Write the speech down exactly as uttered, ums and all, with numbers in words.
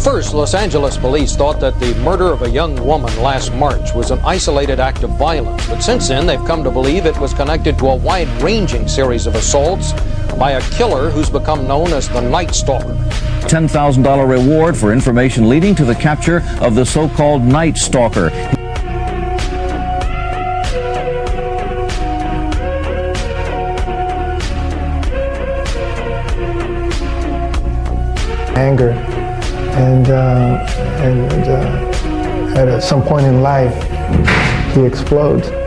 first, Los Angeles police thought that the murder of a young woman last March was an isolated act of violence, but since then they've come to believe it was connected to a wide-ranging series of assaults by a killer who's become known as the Night Stalker. ten thousand dollar reward for information leading to the capture of the so-called Night Stalker. Anger, and uh, and uh, at some point in life, he explodes.